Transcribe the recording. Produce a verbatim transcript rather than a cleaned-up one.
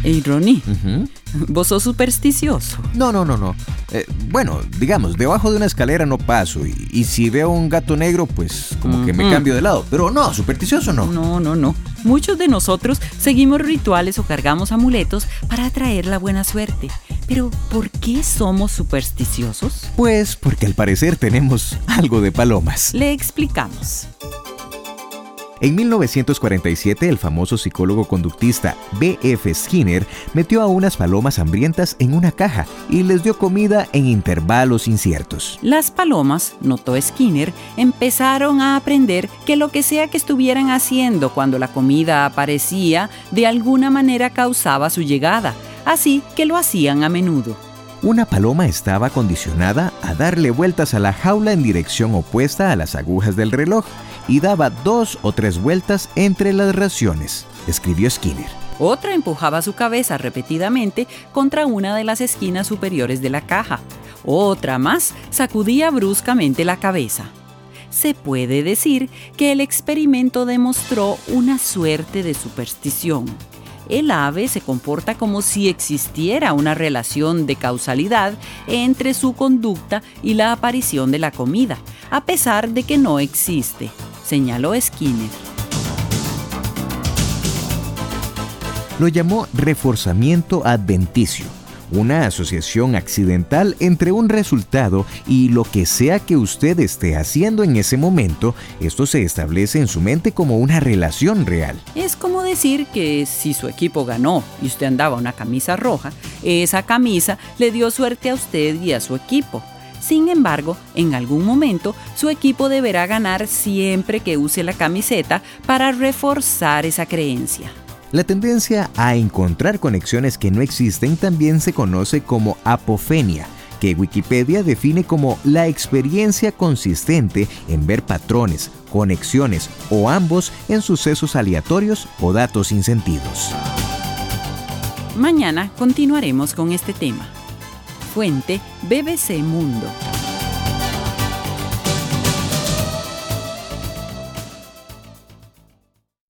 Hey, Ronnie, Uh-huh. ¿vos sos supersticioso? No, no, no, no. Eh, bueno, digamos, debajo de una escalera no paso. Y, y si veo un gato negro, pues como uh-huh. que me cambio de lado. Pero no, supersticioso no. No, no, no. Muchos de nosotros seguimos rituales o cargamos amuletos para atraer la buena suerte. Pero, ¿por qué somos supersticiosos? Pues porque al parecer tenemos algo de palomas. Le explicamos. En mil novecientos cuarenta y siete, el famoso psicólogo conductista B F Skinner metió a unas palomas hambrientas en una caja y les dio comida en intervalos inciertos. Las palomas, notó Skinner, empezaron a aprender que lo que sea que estuvieran haciendo cuando la comida aparecía, de alguna manera causaba su llegada, así que lo hacían a menudo. Una paloma estaba condicionada a darle vueltas a la jaula en dirección opuesta a las agujas del reloj y daba dos o tres vueltas entre las raciones, escribió Skinner. Otra empujaba su cabeza repetidamente contra una de las esquinas superiores de la caja. Otra más sacudía bruscamente la cabeza. Se puede decir que el experimento demostró una suerte de superstición. El ave se comporta como si existiera una relación de causalidad entre su conducta y la aparición de la comida, a pesar de que no existe, señaló Skinner. Lo llamó reforzamiento adventicio, una asociación accidental entre un resultado y lo que sea que usted esté haciendo en ese momento. Esto se establece en su mente como una relación real. Es como decir que si su equipo ganó y usted andaba una camisa roja, esa camisa le dio suerte a usted y a su equipo. Sin embargo, en algún momento, su equipo deberá ganar siempre que use la camiseta para reforzar esa creencia. La tendencia a encontrar conexiones que no existen también se conoce como apofenia, que Wikipedia define como la experiencia consistente en ver patrones, conexiones o ambos en sucesos aleatorios o datos sin sentidos. Mañana continuaremos con este tema. Fuente B B C Mundo.